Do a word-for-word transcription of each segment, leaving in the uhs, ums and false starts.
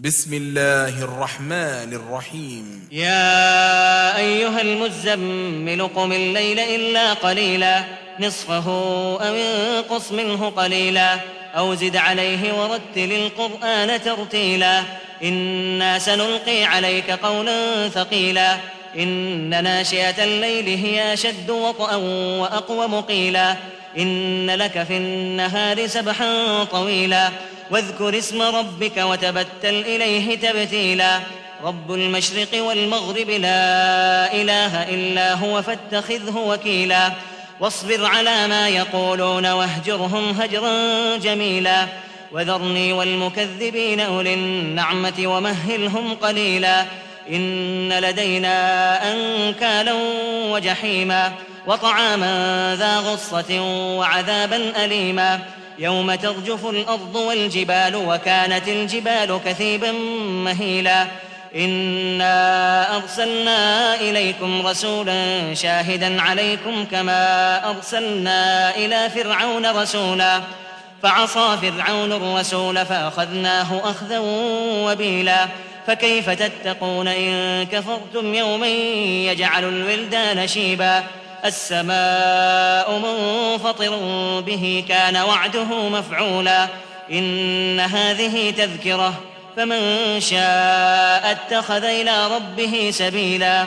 بسم الله الرحمن الرحيم. يا أيها المزمل قم الليل إلا قليلا نصفه أو انقص منه قليلا أو زد عليه ورتل القرآن ترتيلا إنا سنلقي عليك قولا ثقيلا إن ناشئة الليل هي أشد وطئا وأقوم قيلا إن لك في النهار سبحا طويلا واذكر اسم ربك وتبتل إليه تبتيلا رب المشرق والمغرب لا إله إلا هو فاتخذه وكيلا واصبر على ما يقولون واهجرهم هجرا جميلا وذرني والمكذبين أولي النعمة ومهلهم قليلا إن لدينا أنكالا وجحيما وطعاما ذا غصة وعذابا أليما يوم ترجف الأرض والجبال وكانت الجبال كثيبا مهيلا إنا أرسلنا إليكم رسولا شاهدا عليكم كما أرسلنا إلى فرعون رسولا فعصى فرعون الرسول فأخذناه أخذا وبيلا فكيف تتقون إن كفرتم يوما يجعل الولدان شيبا السماء منفطر به كان وعده مفعولا إن هذه تذكرة فمن شاء اتخذ إلى ربه سبيلا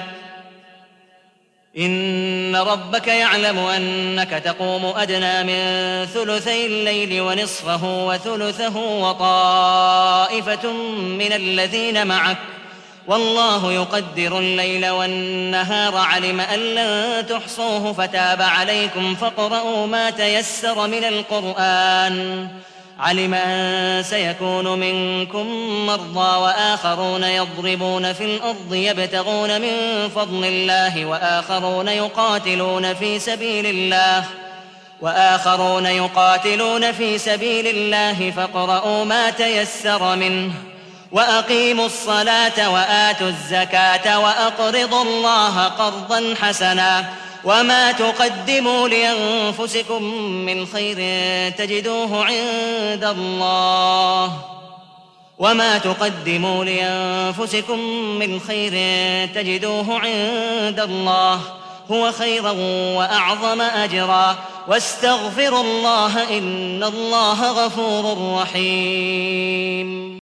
إن ربك يعلم أنك تقوم أدنى من ثلثي الليل ونصفه وثلثه وطائفة من الذين معك والله يقدر الليل والنهار علم أن لن تحصوه فتاب عليكم فاقرؤوا ما تيسر من القرآن علم أن سيكون منكم مرضى وآخرون يضربون في الأرض يبتغون من فضل الله وآخرون يقاتلون في سبيل الله وآخرون يقاتلون في سبيل الله فاقرؤوا ما تيسر منه وأقيموا الصلاة وآتوا الزكاة وأقرضوا الله قرضا حسنا وما تقدموا لأنفسكم من خير تجدوه عند الله وما تقدموا لأنفسكم من خير تجدوه عند الله هو خيرا وأعظم أجرا واستغفروا الله إن الله غفور رحيم.